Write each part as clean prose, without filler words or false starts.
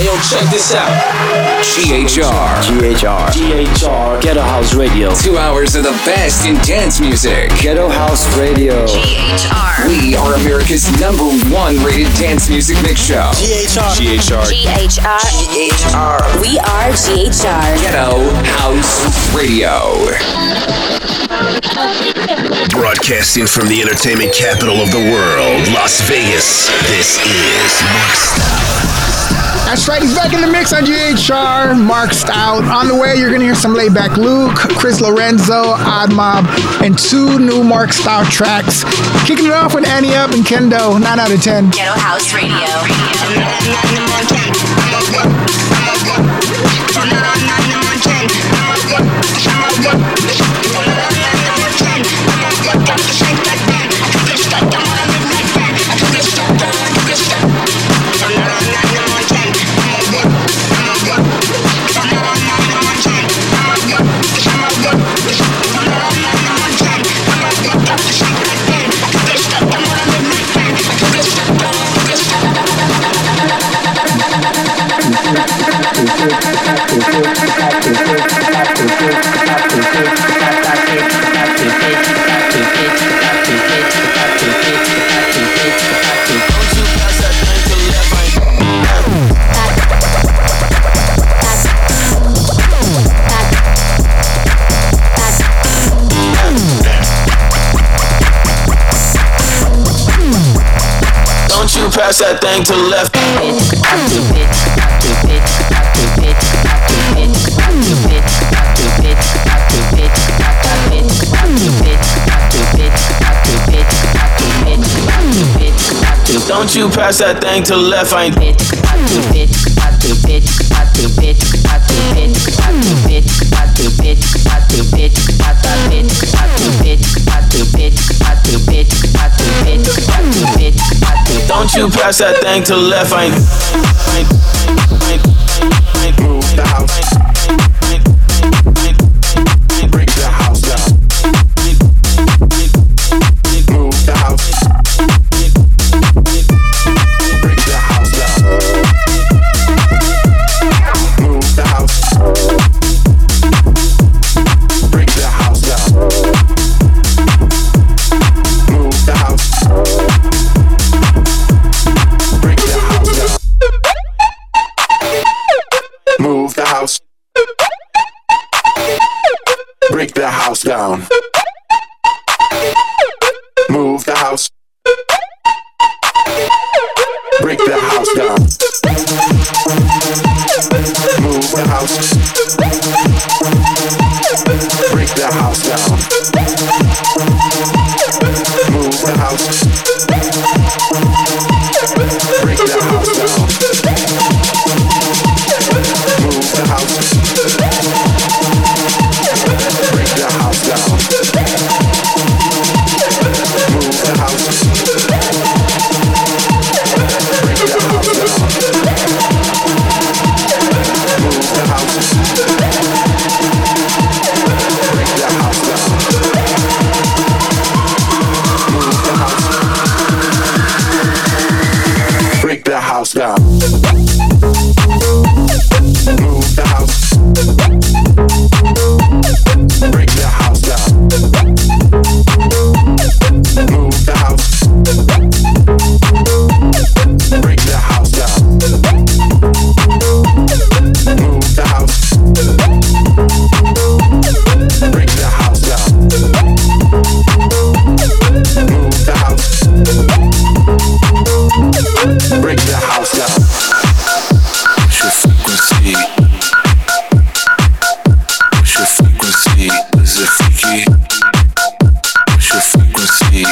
Check this out. GHR. Ghetto House Radio. 2 hours of the best in dance music. Ghetto House Radio. GHR. We are America's #1 rated dance music mix show. GHR. We are GHR. Ghetto House Radio. Broadcasting from the entertainment capital of the world, Las Vegas, this is Mark Stout. That's right, he's back in the mix on GHR, Mark Stout. On the way, you're going to hear some Laidback Luke, Chris Lorenzo, Odd Mob, and 2 new Mark Stout tracks. Kicking it off with Annie Up and Kendo, 9 out of 10. Ghetto House Radio. Pass that thing to the left. Don't you pass that thing to the left. I ain't Don't you pass that thing to the left. I ain't move the house. Break the house down. Move the house. Break the house down. Move the house. Break the house down. Move the house. Move the house. Break the house down. Move the house. Break the house down. Move the house. Break the house down. Move the house. Break the house down. Move the house. Break the house down. Move the house. Break the house down. Move the house. Break the house down. Move the house. Break the house down. Move the house. Break the house down. Move the house. Break the house down. Move the house. Break the house down. Move the house. Break the house down. Frequency. What's your frequency? Is it freaky? What's your frequency?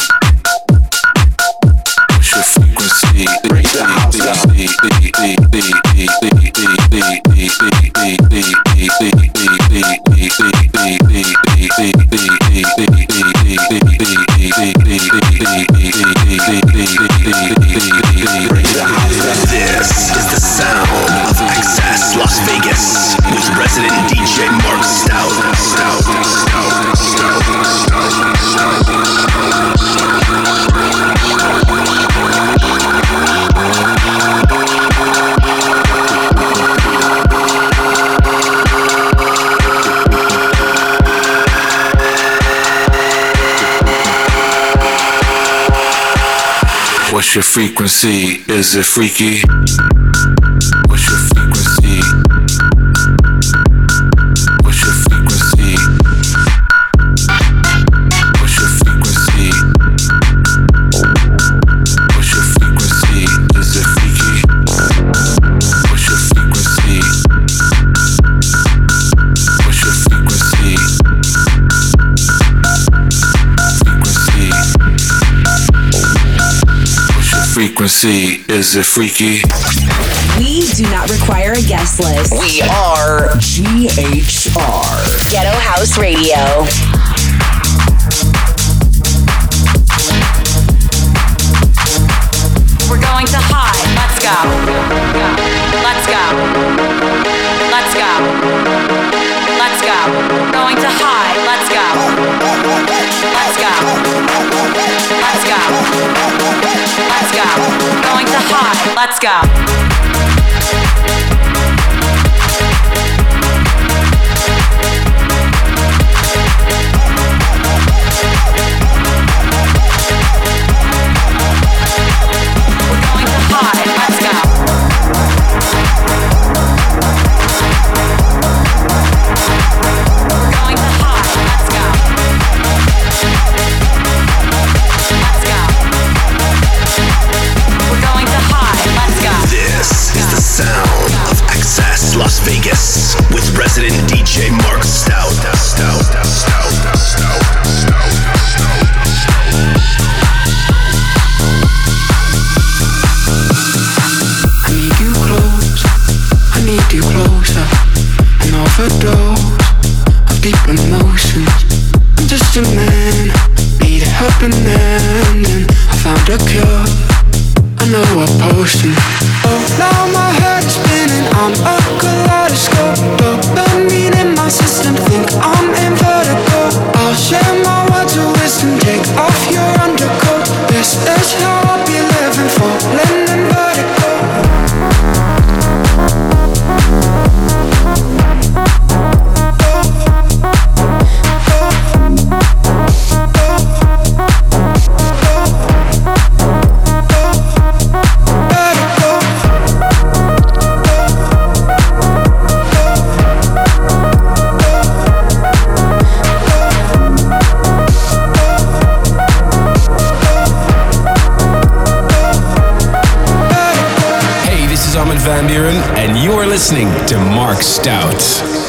What's your frequency? Break the house down. This is the sound of Access Las Vegas with resident DJ Mark Stout. What's your frequency? Is it freaky? What's your frequency? What's your frequency? What's your frequency? What's your frequency? Is it freaky? What's your frequency? What's your frequency? Frequency, is it freaky? We do not require a guest list. We are GHR. Ghetto House Radio. We're going to high. Let's go. Let's go. Let's go. Let's go. Going to high. Let's go. Let's go. Let's go. Let's go. Going to high. Let's go. Las Vegas with resident DJ Mark Stout. I need you close, I need you closer. An overdose of deep emotions. I'm just a man, need a helping hand, and I found a cure. I know a potion. Oh, now my head is spinning. I'm a kaleidoscope. Dopamine in my system. Think I'm in vertigo. I'll share my words of wisdom. Take off your undercoat. This is how I'll be living. Falling in vertigo. Van Buren, and you are listening to Mark Stout.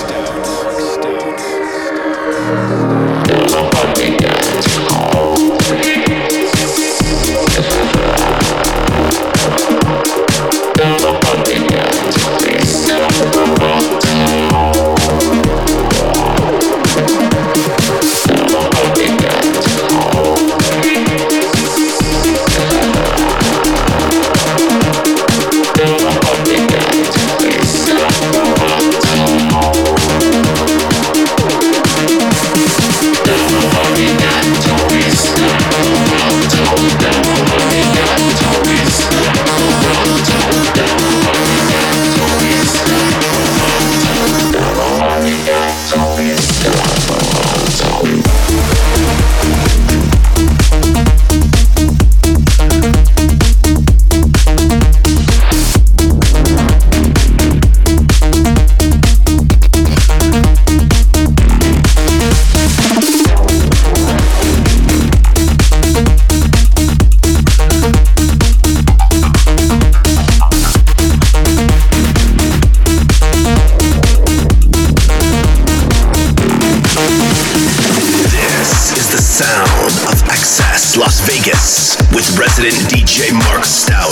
Las Vegas with resident DJ Mark Stout.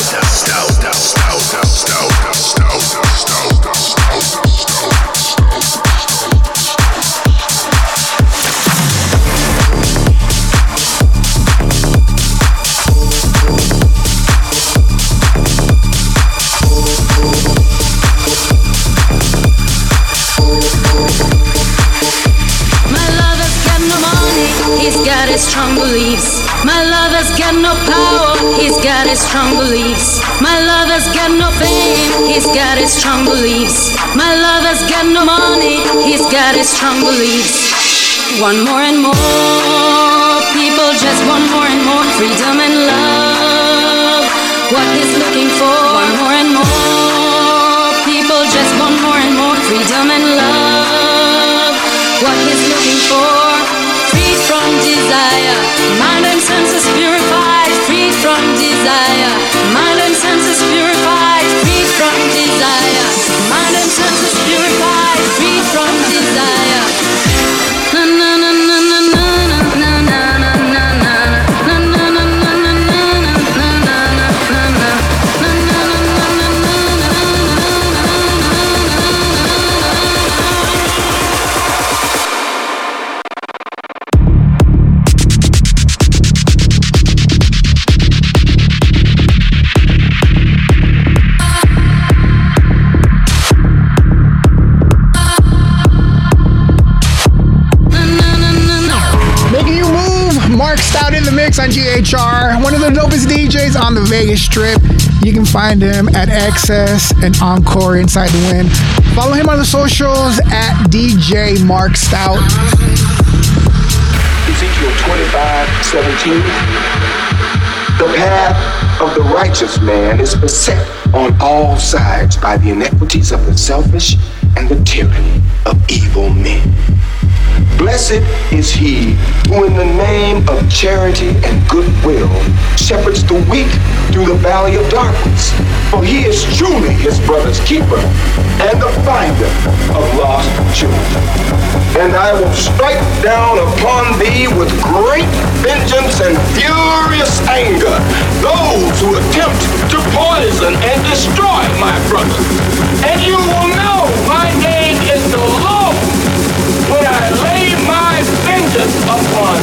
He's got his strong beliefs. My lover's got no power. He's got his strong beliefs. My lover's got no fame. He's got his strong beliefs. My lover's got no money. He's got his strong beliefs. Want more and more. People just want more and more freedom and love. looking for. Want more and more. People just want more and more freedom and love. What he's looking for. Freed from desire. Mind and senses purified. Freed from desire. Mind and senses purified. Freed from desire. Mind and senses purified. Freed from desire. Na na na na na na na na na na na. On GHR, one of the dopest DJs on the Vegas Strip. You can find him at Excess and Encore Inside the Wind. Follow him on the socials at DJ Mark Stout. Ezekiel 25:17. The path of the righteous man is beset on all sides by the inequities of the selfish and the tyranny of evil men. Blessed is he who in the name of charity and goodwill shepherds the weak through the valley of darkness. For he is truly his brother's keeper and the finder of lost children. And I will strike down upon thee with great vengeance and furious anger those who attempt to poison and destroy my brothers. And you will know my name is the Lord when I lay my vengeance upon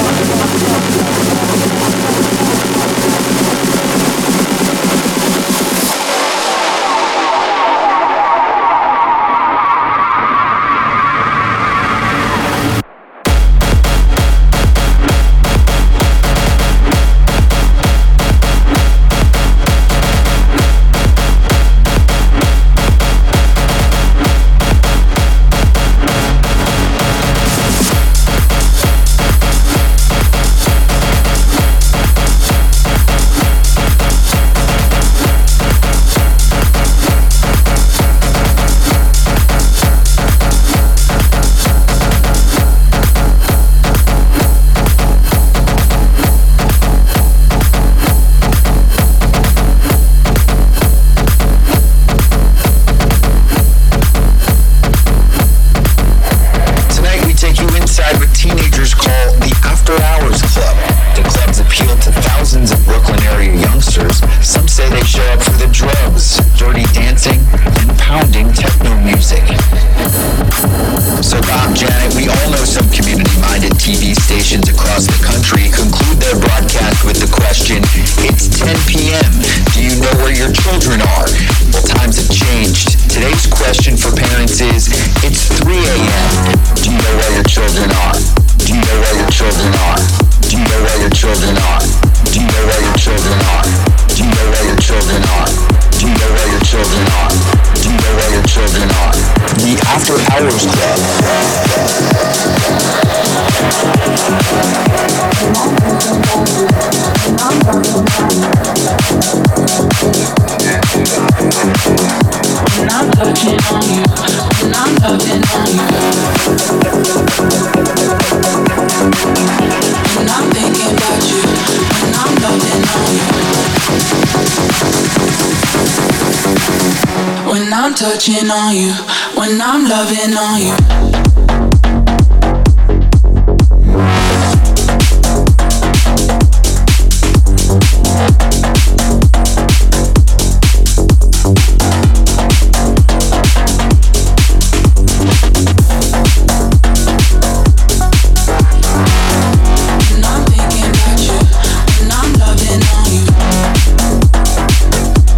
touching on you, when I'm loving on you.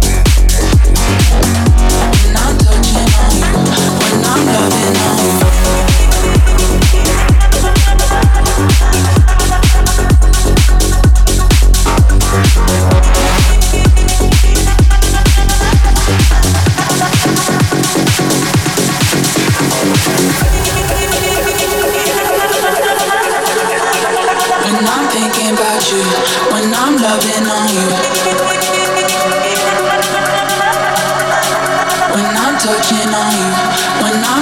When I'm loving on you.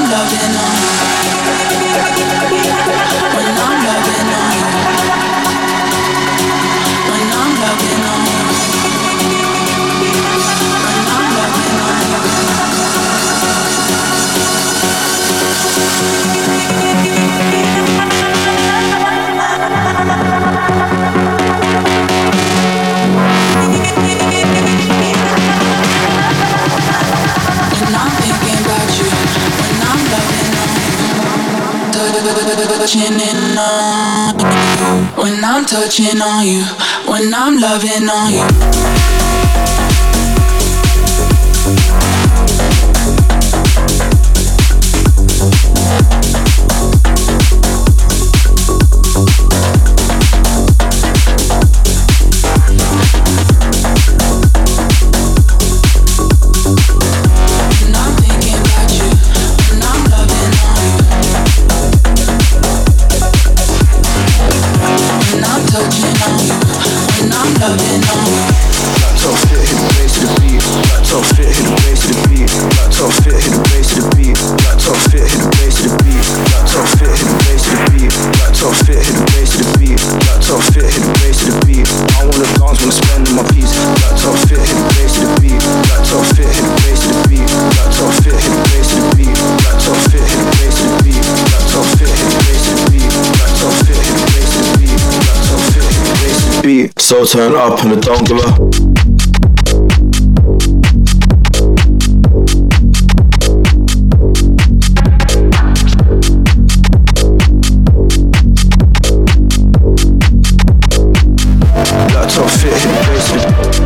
When I'm touching on you, when I'm loving on you. So turn up and it don't give a laptop fit in the basement.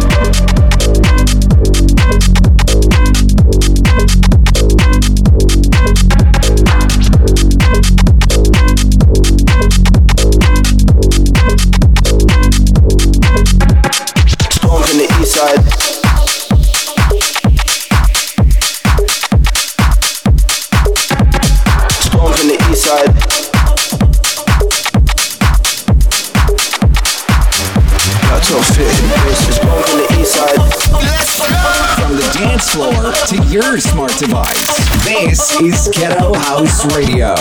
To your smart device. This is Ghetto House Radio.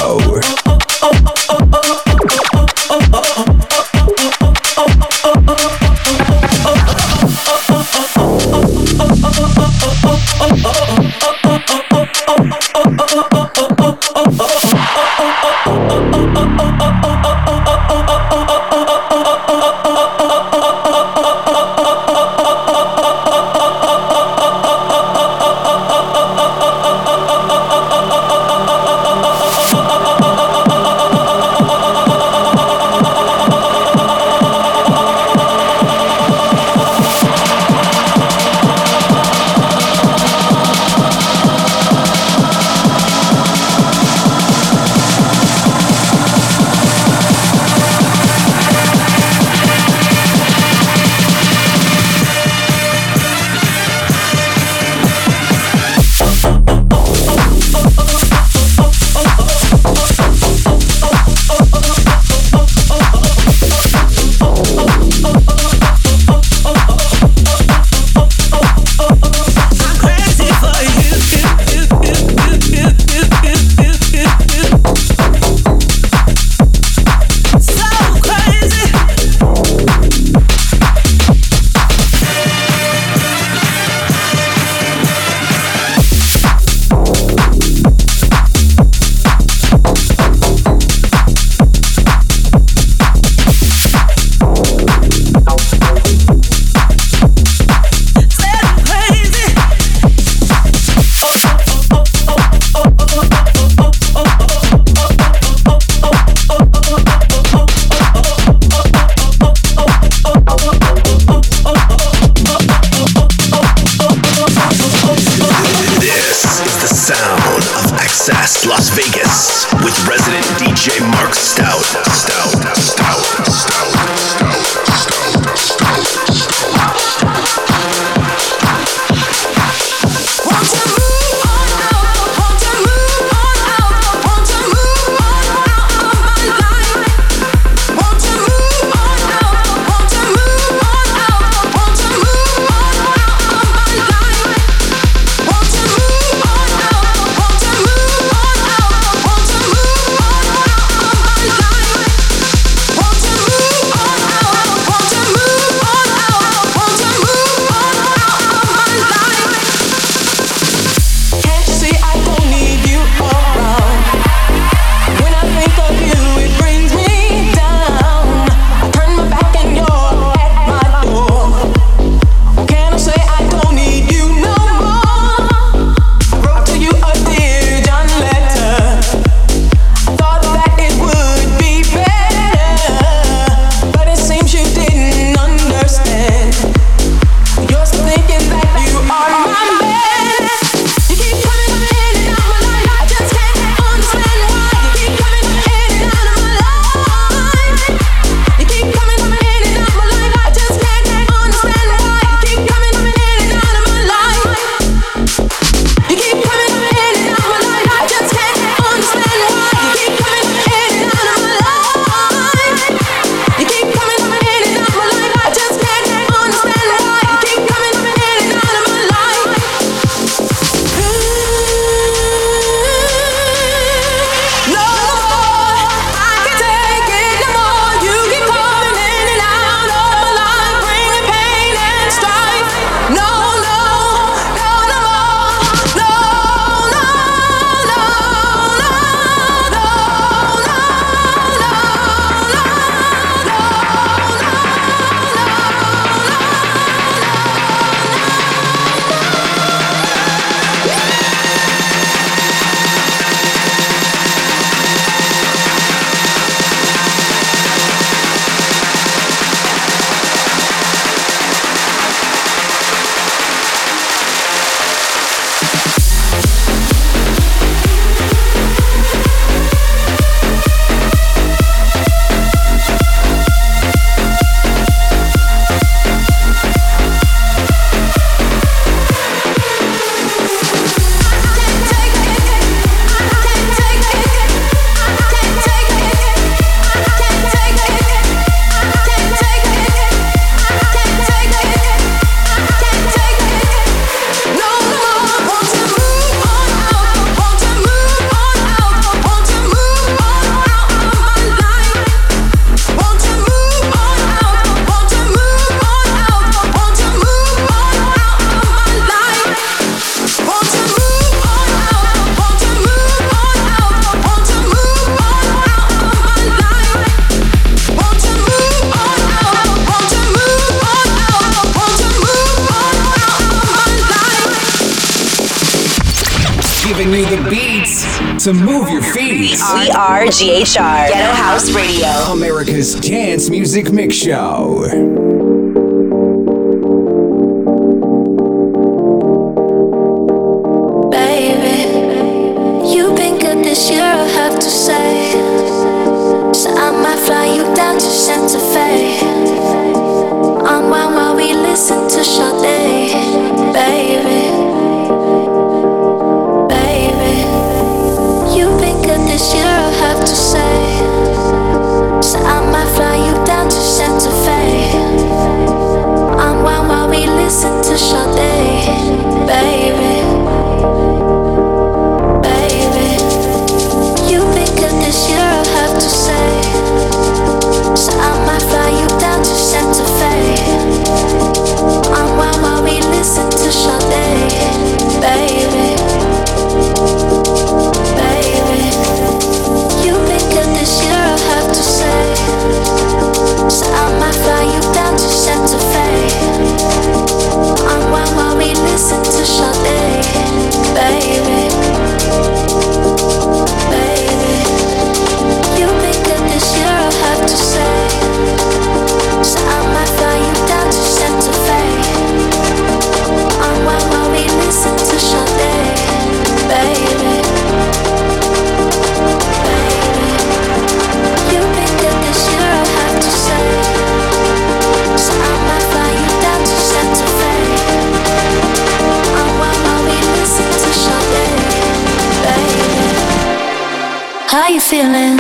Las Vegas with resident DJ Mark Stout. This you the beats to move your feet. We are GHR, Ghetto House Radio. America's dance music mix show. This year I have to say, so I might fly you down to Santa Fe. Unwind while we listen to Sade, baby. Baby, you've been good this year I have to say, so I might fly you down to Santa Fe. Unwind while we listen to Sade, baby. This year I have to say, so I might fly you down to Santa Fe. Unwind while we listen to Sade, baby. Baby, you've been good this year I have to say, so I might fly you down to Santa Fe. Unwind while we listen to Sade, baby. To say, so I might fly you down to Santa Fe. Unwind while we listen to Sade, baby. Baby, you've been good this year I have to say, so I might fly you down to Santa Fe. Unwind while we listen to Sade, baby. How you feeling?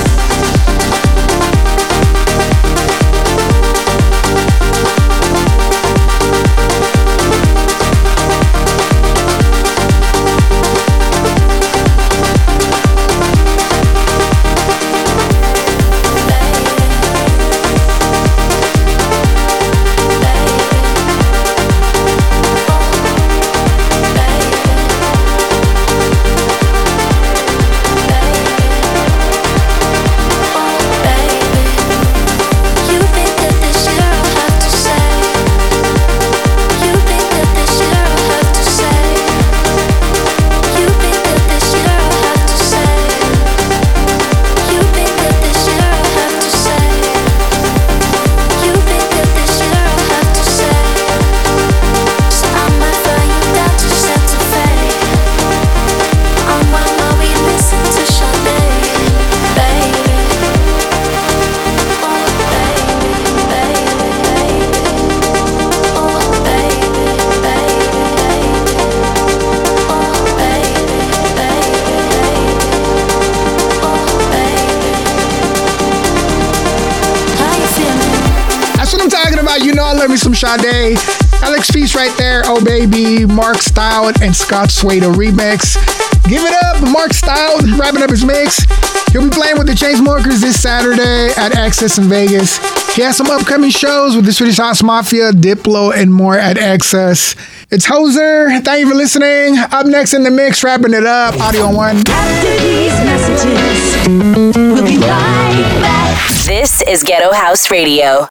Love me some Sade. Alex Feast right there. Oh baby. Mark Stout and Scott Suedo remix. Give it up. Mark Stout wrapping up his mix. He'll be playing with the Chainsmokers this Saturday at Access in Vegas. He has some upcoming shows with the Swedish House Mafia, Diplo, and more at Access. It's Hoser. Thank you for listening. Up next in the mix, wrapping it up. Audio on 1. After these messages, we'll be right back. This is Ghetto House Radio.